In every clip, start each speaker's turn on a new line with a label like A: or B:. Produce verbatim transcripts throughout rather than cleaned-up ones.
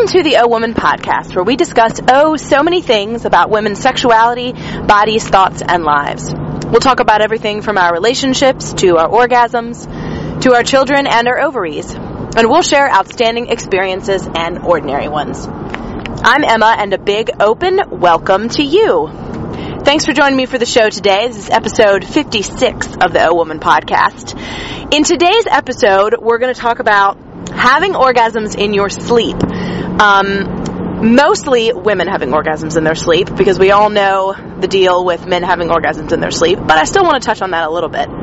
A: Welcome to the O Woman podcast, where we discuss, oh, so many things about women's sexuality, bodies, thoughts, and lives. We'll talk about everything from our relationships, to our orgasms, to our children and our ovaries. And we'll share outstanding experiences and ordinary ones. I'm Emma, and a big open welcome to you. Thanks for joining me for the show today. This is episode fifty-six of the O Woman podcast. In today's episode, we're going to talk about having orgasms in your sleep. Um, mostly women having orgasms in their sleep, because we all know the deal with men having orgasms in their sleep, but I still want to touch on that a little bit.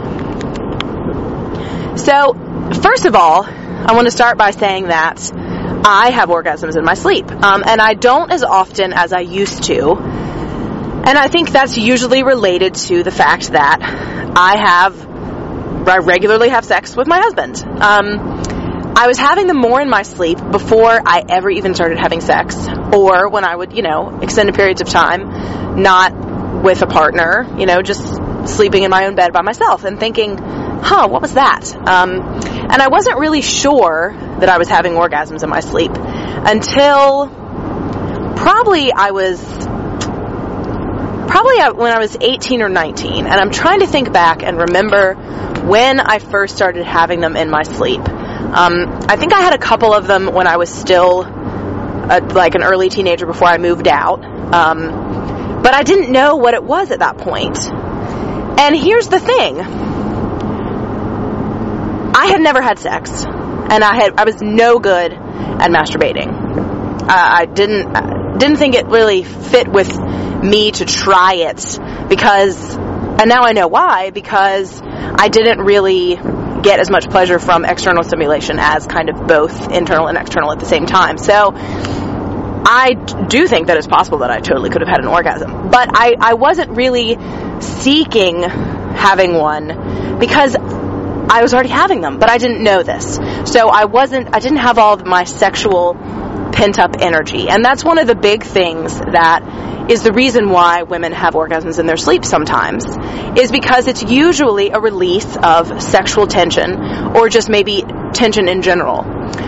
A: So, first of all, I want to start by saying that I have orgasms in my sleep, um, and I don't as often as I used to, and I think that's usually related to the fact that I have, I regularly have sex with my husband. Um, I was having them more in my sleep before I ever even started having sex, or when I would, you know, extended periods of time, not with a partner, you know, just sleeping in my own bed by myself and thinking, huh, what was that? Um, and I wasn't really sure that I was having orgasms in my sleep until probably I was, probably when I was eighteen or nineteen, and I'm trying to think back and remember when I first started having them in my sleep. Um, I think I had a couple of them when I was still a, like an early teenager before I moved out. Um, but I didn't know what it was at that point. And here's the thing. I had never had sex. And I had I was no good at masturbating. Uh, I didn't didn't think it really fit with me to try it because, and now I know why, because I didn't really get as much pleasure from external stimulation as kind of both internal and external at the same time. So I do think that it's possible that I totally could have had an orgasm, but I, I wasn't really seeking having one because I was already having them, but I didn't know this. So I wasn't, I didn't have all of my sexual pent-up energy, and that's one of the big things that is the reason why women have orgasms in their sleep sometimes, is because it's usually a release of sexual tension, or just maybe tension in general.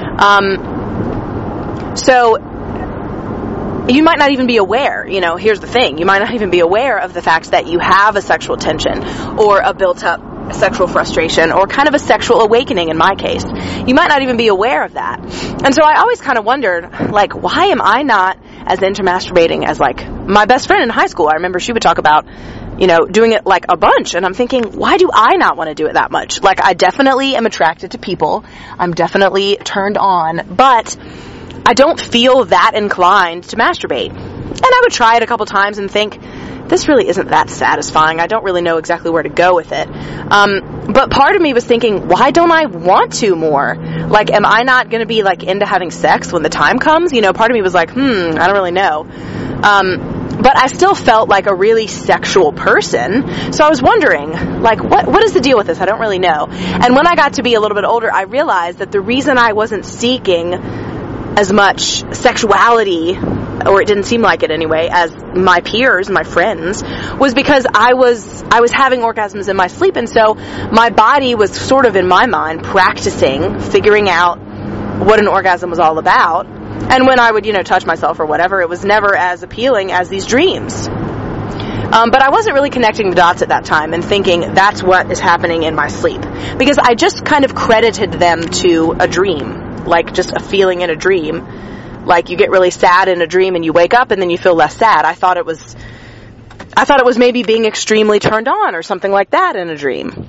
A: Um, so, you might not even be aware, you know, here's the thing, you might not even be aware of the fact that you have a sexual tension, or a built-up sexual frustration, or kind of a sexual awakening in my case. You might not even be aware of that. And so I always kind of wondered, like, why am I not as into masturbating as, like, my best friend in high school? I remember she would talk about, you know, doing it, like, a bunch, and I'm thinking, why do I not want to do it that much? Like, I definitely am attracted to people. I'm definitely turned on, but I don't feel that inclined to masturbate. And I would try it a couple times and think, this really isn't that satisfying. I don't really know exactly where to go with it. Um, but part of me was thinking, why don't I want to more? Like, am I not going to be, like, into having sex when the time comes? You know, part of me was like, hmm, I don't really know. Um, but I still felt like a really sexual person. So I was wondering, like, what what is the deal with this? I don't really know. And when I got to be a little bit older, I realized that the reason I wasn't seeking as much sexuality, or it didn't seem like it anyway, as my peers, my friends, was because I was I was having orgasms in my sleep, and so my body was sort of, in my mind, practicing, figuring out what an orgasm was all about. And when I would, you know, touch myself or whatever, it was never as appealing as these dreams. Um, but I wasn't really connecting the dots at that time and thinking that's what is happening in my sleep, because I just kind of credited them to a dream, like just a feeling in a dream. Like, you get really sad in a dream and you wake up and then you feel less sad. I thought it was, I thought it was maybe being extremely turned on or something like that in a dream.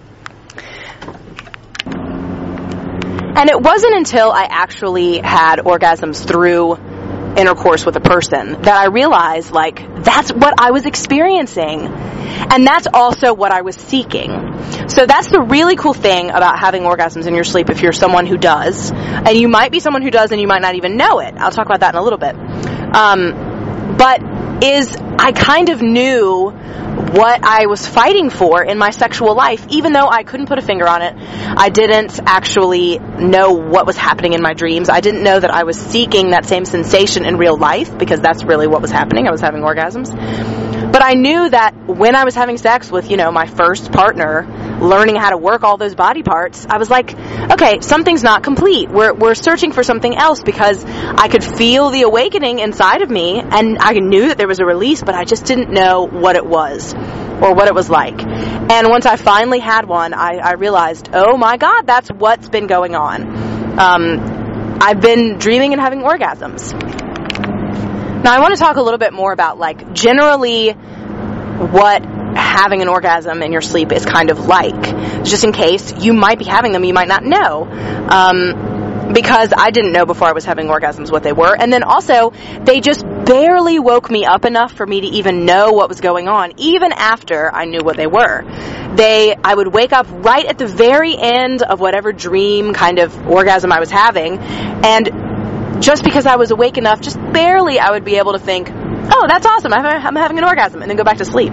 A: And it wasn't until I actually had orgasms through intercourse with a person that I realized, like, that's what I was experiencing. And that's also what I was seeking. So that's the really cool thing about having orgasms in your sleep if you're someone who does. And you might be someone who does and you might not even know it. I'll talk about that in a little bit. Um, but is I kind of knew what I was fighting for in my sexual life, even though I couldn't put a finger on it. I didn't actually know what was happening in my dreams. I didn't know that I was seeking that same sensation in real life, because that's really what was happening. I was having orgasms. But But I knew that when I was having sex with, you know, my first partner, learning how to work all those body parts, I was like, okay, something's not complete. We're we're searching for something else, because I could feel the awakening inside of me, and I knew that there was a release, but I just didn't know what it was or what it was like. And once I finally had one, I, I realized, oh my God, that's what's been going on. Um, I've been dreaming and having orgasms. Now, I want to talk a little bit more about, like, generally what having an orgasm in your sleep is kind of like, just in case you might be having them, you might not know, um, because I didn't know before I was having orgasms what they were, and then also, they just barely woke me up enough for me to even know what was going on, even after I knew what they were. They, I would wake up right at the very end of whatever dream kind of orgasm I was having, and just because I was awake enough, just barely, I would be able to think, oh, that's awesome, I'm having an orgasm, and then go back to sleep.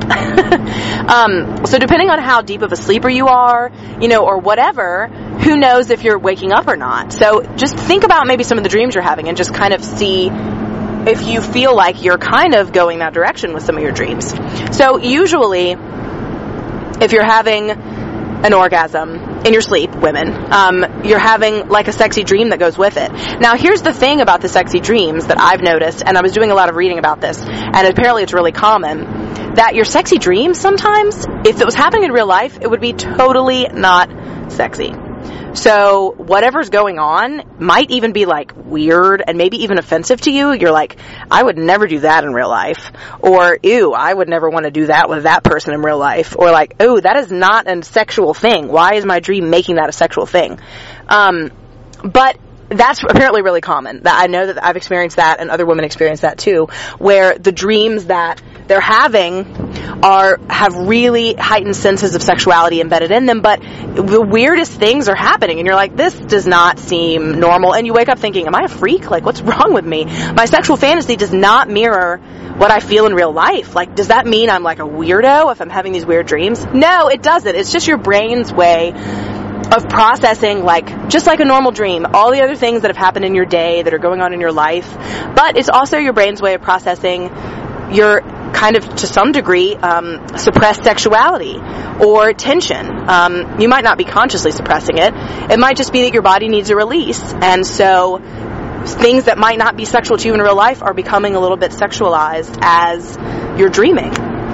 A: um, so depending on how deep of a sleeper you are, you know, or whatever, who knows if you're waking up or not. So just think about maybe some of the dreams you're having and just kind of see if you feel like you're kind of going that direction with some of your dreams. So usually, if you're having an orgasm in your sleep, women, um, you're having like a sexy dream that goes with it. Now, here's the thing about the sexy dreams that I've noticed, and I was doing a lot of reading about this, and apparently it's really common, that your sexy dreams sometimes, if it was happening in real life, it would be totally not sexy. So whatever's going on might even be like weird and maybe even offensive to you. You're like, I would never do that in real life. Or, ew, I would never want to do that with that person in real life. Or like, oh, that is not a sexual thing. Why is my dream making that a sexual thing? Um, but that's apparently really common. That I know that I've experienced that, and other women experience that too, where the dreams that they're having are have really heightened senses of sexuality embedded in them, but the weirdest things are happening, and you're like, this does not seem normal, and you wake up thinking, am I a freak? Like, what's wrong with me? My sexual fantasy does not mirror what I feel in real life. Like, does that mean I'm like a weirdo if I'm having these weird dreams? No, it doesn't. It's just your brain's way of processing, like, just like a normal dream, all the other things that have happened in your day that are going on in your life, but it's also your brain's way of processing your kind of, to some degree, um, suppressed sexuality or tension. Um, you might not be consciously suppressing it. It might just be that your body needs a release, and so things that might not be sexual to you in real life are becoming a little bit sexualized as you're dreaming.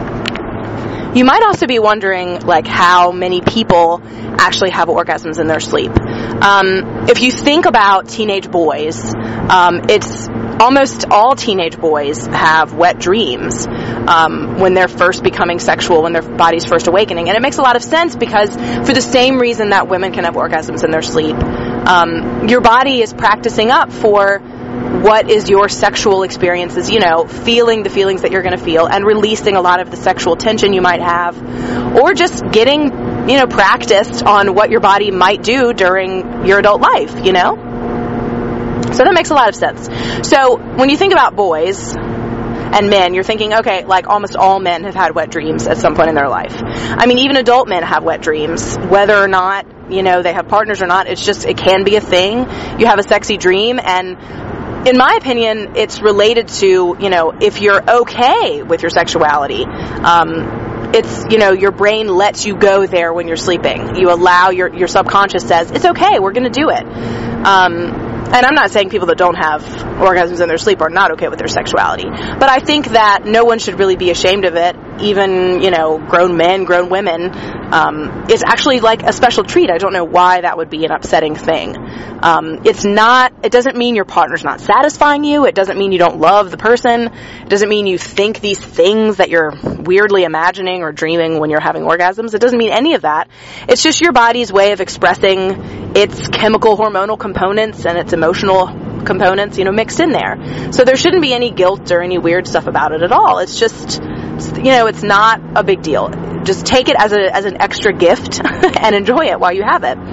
A: You might also be wondering, like, how many people actually have orgasms in their sleep. Um, if you think about teenage boys, um, it's almost all teenage boys have wet dreams um, when they're first becoming sexual, when their body's first awakening. And it makes a lot of sense because for the same reason that women can have orgasms in their sleep, um, your body is practicing up for what is your sexual experiences, you know, feeling the feelings that you're going to feel and releasing a lot of the sexual tension you might have, or just getting, you know, practiced on what your body might do during your adult life, you know? So that makes a lot of sense. So when you think about boys and men, you're thinking, okay, like almost all men have had wet dreams at some point in their life. I mean, even adult men have wet dreams, whether or not, you know, they have partners or not. It's just, it can be a thing. You have a sexy dream, and in my opinion, it's related to, you know, if you're okay with your sexuality, um, it's, you know, your brain lets you go there when you're sleeping. You allow, your your subconscious says, it's okay, we're going to do it. Um, and I'm not saying people that don't have orgasms in their sleep are not okay with their sexuality. But I think that no one should really be ashamed of it. Even, you know, grown men, grown women. Um, it's actually like a special treat. I don't know why that would be an upsetting thing. Um, it's not, it doesn't mean your partner's not satisfying you. It doesn't mean you don't love the person. It doesn't mean you think these things that you're weirdly imagining or dreaming when you're having orgasms. It doesn't mean any of that. It's just your body's way of expressing its chemical hormonal components and its emotional components, you know, mixed in there. So there shouldn't be any guilt or any weird stuff about it at all. It's just, you know, it's not a big deal. Just take it as a as an extra gift and enjoy it while you have it.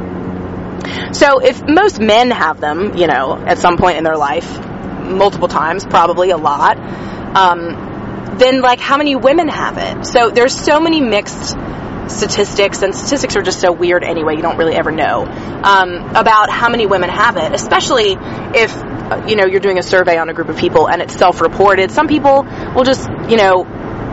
A: So if most men have them, you know, at some point in their life, multiple times, probably a lot, um, then like how many women have it? So there's so many mixed statistics, and statistics are just so weird anyway, you don't really ever know, um, about how many women have it, especially if, you know, you're doing a survey on a group of people and it's self-reported. Some people will just, you know,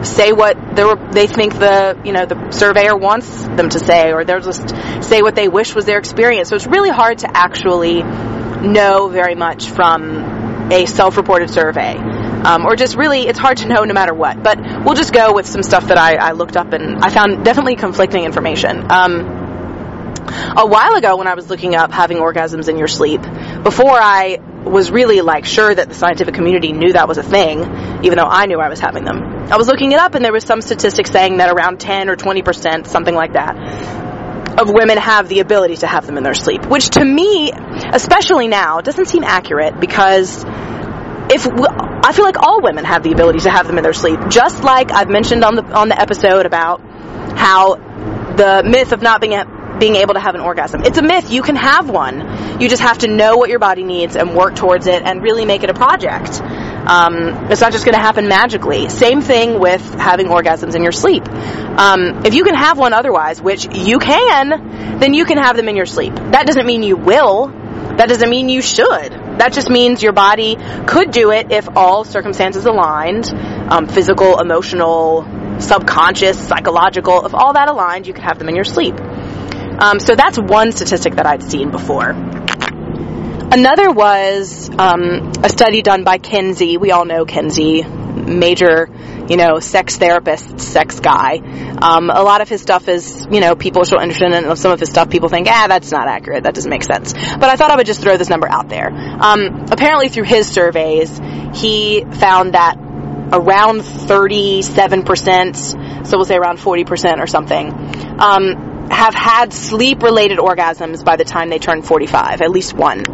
A: say what they think the, you know, the surveyor wants them to say, or they'll just say what they wish was their experience. So it's really hard to actually know very much from a self-reported survey. Um, or just really, it's hard to know no matter what. But we'll just go with some stuff that I, I looked up, and I found definitely conflicting information. Um, a while ago when I was looking up having orgasms in your sleep, before I was really like sure that the scientific community knew that was a thing, even though I knew I was having them, I was looking it up, and there was some statistics saying that around ten or twenty percent, something like that, of women have the ability to have them in their sleep, which to me, especially now, doesn't seem accurate, because if I feel like all women have the ability to have them in their sleep, just like I've mentioned on the on the episode about how the myth of not being a, being able to have an orgasm. It's a myth. You can have one. You just have to know what your body needs and work towards it and really make it a project. Um, it's not just going to happen magically. Same thing with having orgasms in your sleep. Um, if you can have one otherwise, which you can, then you can have them in your sleep. That doesn't mean you will. That doesn't mean you should. That just means your body could do it if all circumstances aligned, um, physical, emotional, subconscious, psychological. If all that aligned, you could have them in your sleep. Um, so that's one statistic that I'd seen before. Another was um, a study done by Kinsey. We all know Kinsey, major, you know, sex therapist, sex guy. Um, a lot of his stuff is, you know, people show interest in, and some of his stuff people think, ah, that's not accurate. That doesn't make sense. But I thought I would just throw this number out there. Um, apparently through his surveys, he found that around thirty-seven percent, so we'll say around forty percent or something, um, have had sleep-related orgasms by the time they turn forty-five, at least one.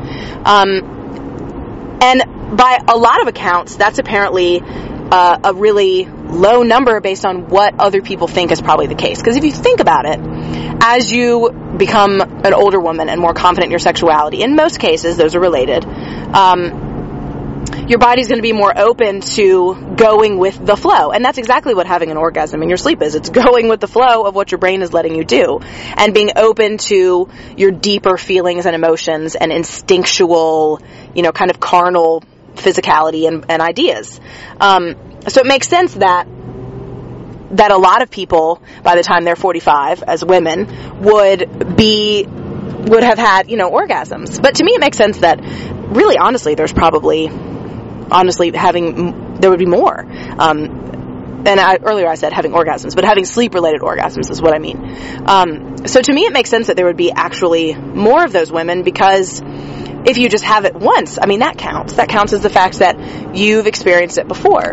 A: Um, and by a lot of accounts, that's apparently uh, a really low number based on what other people think is probably the case. Because if you think about it, as you become an older woman and more confident in your sexuality, in most cases, those are related, um, your body's going to be more open to going with the flow. And that's exactly what having an orgasm in your sleep is. It's going with the flow of what your brain is letting you do. And being open to your deeper feelings and emotions and instinctual, you know, kind of carnal physicality and, and ideas. Um, so it makes sense that that a lot of people, by the time they're forty-five, as women, would be, would have had, you know, orgasms. But to me it makes sense that, really, honestly, there's probably... honestly, having, there would be more. Um, and I, earlier I said having orgasms, but having sleep-related orgasms is what I mean. Um, so to me, it makes sense that there would be actually more of those women, because if you just have it once, I mean, that counts. That counts as the fact that you've experienced it before.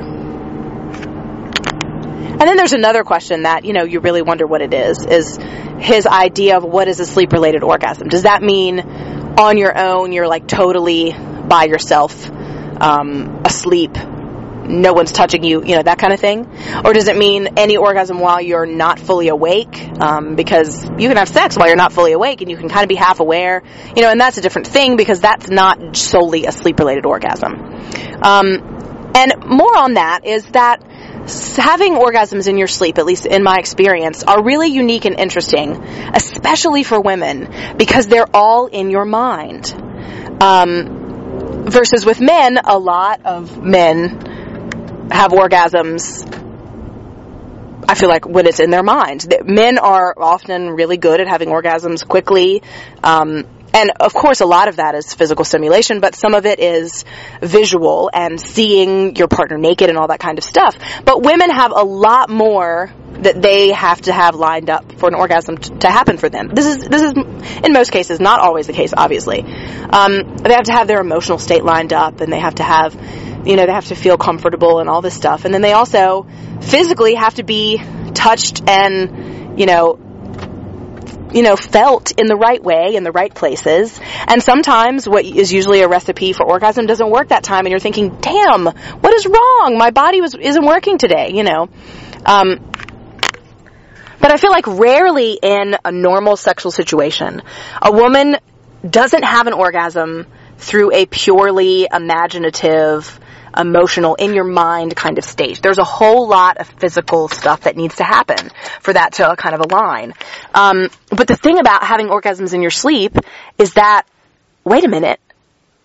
A: And then there's another question that, you know, you really wonder what it is, is his idea of what is a sleep-related orgasm. Does that mean on your own, you're like totally by yourself, Um, asleep, no one's touching you, you know, that kind of thing? Or does it mean any orgasm while you're not fully awake? Um, because you can have sex while you're not fully awake, and you can kind of be half aware, you know, and that's a different thing, because that's not solely a sleep-related orgasm. Um, and more on that is that having orgasms in your sleep, at least in my experience, are really unique and interesting, especially for women, because they're all in your mind. Um, Versus with men, a lot of men have orgasms, I feel like, when it's in their mind. Men are often really good at having orgasms quickly. Um, and, of course, a lot of that is physical stimulation, but some of it is visual and seeing your partner naked and all that kind of stuff. But women have a lot more that they have to have lined up for an orgasm t- to happen for them. This is, this is, in most cases, not always the case, obviously. Um, they have to have their emotional state lined up, and they have to have, you know, they have to feel comfortable and all this stuff. And then they also physically have to be touched and, you know, you know, felt in the right way, in the right places. And sometimes what is usually a recipe for orgasm doesn't work that time, and you're thinking, damn, what is wrong? My body was, isn't working today, you know. Um, But I feel like rarely in a normal sexual situation, a woman doesn't have an orgasm through a purely imaginative, emotional, in your mind kind of state. There's a whole lot of physical stuff that needs to happen for that to kind of align. Um, but the thing about having orgasms in your sleep is that, wait a minute,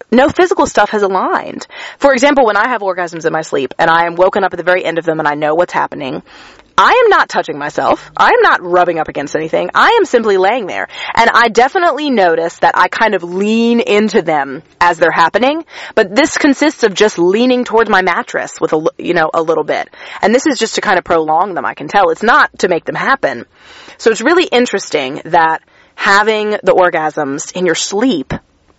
A: No physical stuff has aligned. For example, when I have orgasms in my sleep and I am woken up at the very end of them and I know what's happening, I am not touching myself. I am not rubbing up against anything. I am simply laying there. And I definitely notice that I kind of lean into them as they're happening. But this consists of just leaning towards my mattress with a, you know, a little bit. And this is just to kind of prolong them, I can tell. It's not to make them happen. So it's really interesting that having the orgasms in your sleep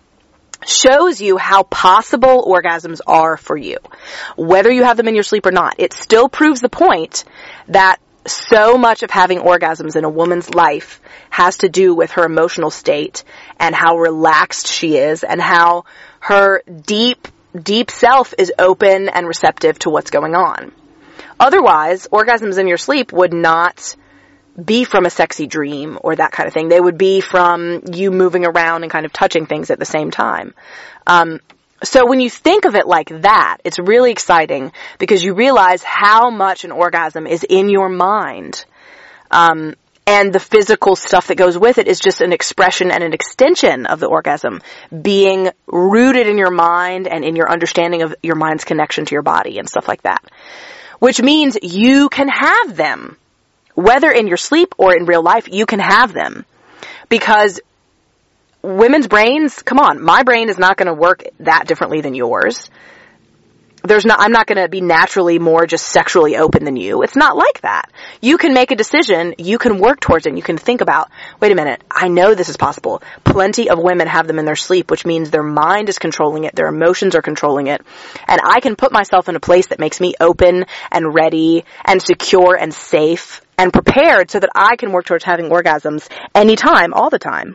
A: shows you how possible orgasms are for you. Whether you have them in your sleep or not, it still proves the point that so much of having orgasms in a woman's life has to do with her emotional state and how relaxed she is and how her deep, deep self is open and receptive to what's going on. Otherwise, orgasms in your sleep would not be from a sexy dream or that kind of thing. They would be from you moving around and kind of touching things at the same time. Um, so when you think of it like that, it's really exciting because you realize how much an orgasm is in your mind. Um, and the physical stuff that goes with it is just an expression and an extension of the orgasm being rooted in your mind and in your understanding of your mind's connection to your body and stuff like that. Which means you can have them. Whether in your sleep or in real life, you can have them. Because women's brains, come on, my brain is not going to work that differently than yours. There's not, I'm not going to be naturally more just sexually open than you. It's not like that. You can make a decision, you can work towards it, and you can think about, wait a minute, I know this is possible. Plenty of women have them in their sleep, which means their mind is controlling it, their emotions are controlling it, and I can put myself in a place that makes me open and ready and secure and safe and prepared so that I can work towards having orgasms anytime, all the time.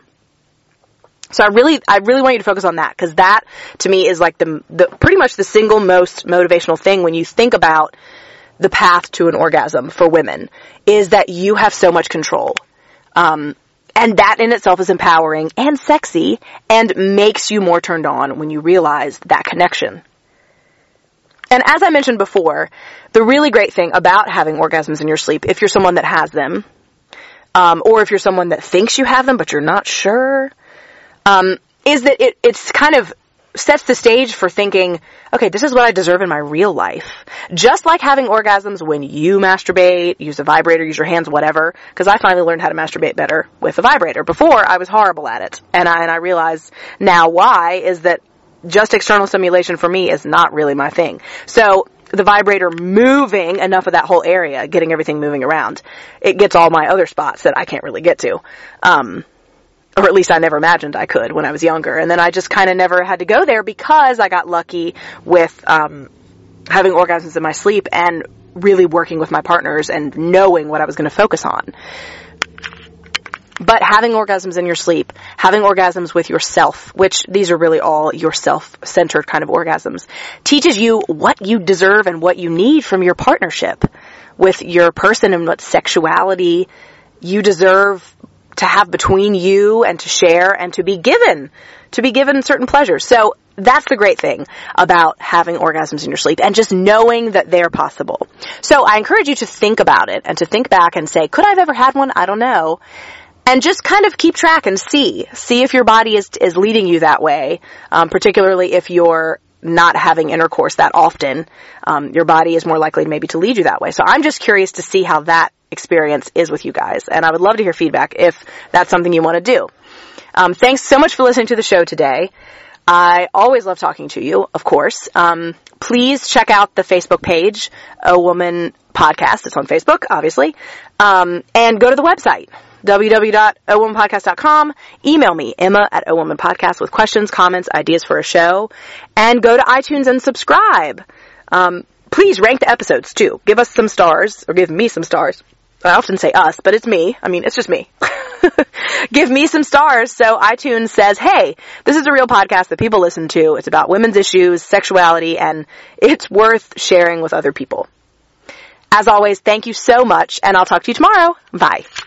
A: So I really, I really want you to focus on that, because that, to me, is like the, the, pretty much the single most motivational thing when you think about the path to an orgasm for women, is that you have so much control. Um, and that in itself is empowering and sexy and makes you more turned on when you realize that connection. And as I mentioned before, the really great thing about having orgasms in your sleep, if you're someone that has them, um, or if you're someone that thinks you have them but you're not sure, um, is that it, it's kind of sets the stage for thinking, okay, this is what I deserve in my real life. Just like having orgasms when you masturbate, use a vibrator, use your hands, whatever, because I finally learned how to masturbate better with a vibrator. Before, I was horrible at it. And I, and I realize now why is that just external stimulation for me is not really my thing. So the vibrator moving enough of that whole area, getting everything moving around, it gets all my other spots that I can't really get to. Um, or at least I never imagined I could when I was younger. And then I just kind of never had to go there because I got lucky with um, having orgasms in my sleep and really working with my partners and knowing what I was going to focus on. But having orgasms in your sleep, having orgasms with yourself, which these are really all your self-centered kind of orgasms, teaches you what you deserve and what you need from your partnership with your person and what sexuality you deserve to have between you and to share and to be given, to be given certain pleasures. So that's the great thing about having orgasms in your sleep and just knowing that they're possible. So I encourage you to think about it and to think back and say, could I have ever had one? I don't know. And just kind of keep track and see. See if your body is is leading you that way, um, particularly if you're not having intercourse that often. Um, your body is more likely maybe to lead you that way. So I'm just curious to see how that experience is with you guys. And I would love to hear feedback if that's something you want to do. Um, thanks so much for listening to the show today. I always love talking to you, of course. Um, please check out the Facebook page, A Woman Podcast. It's on Facebook, obviously. Um, and go to the website, w w w dot o woman podcast dot com. Email me, Emma at O Woman Podcast, with questions, comments, ideas for a show. And go to iTunes and subscribe. Um, please rank the episodes, too. Give us some stars, or give me some stars. I often say us, but it's me. I mean, it's just me. Give me some stars so iTunes says, hey, this is a real podcast that people listen to. It's about women's issues, sexuality, and it's worth sharing with other people. As always, thank you so much, and I'll talk to you tomorrow. Bye.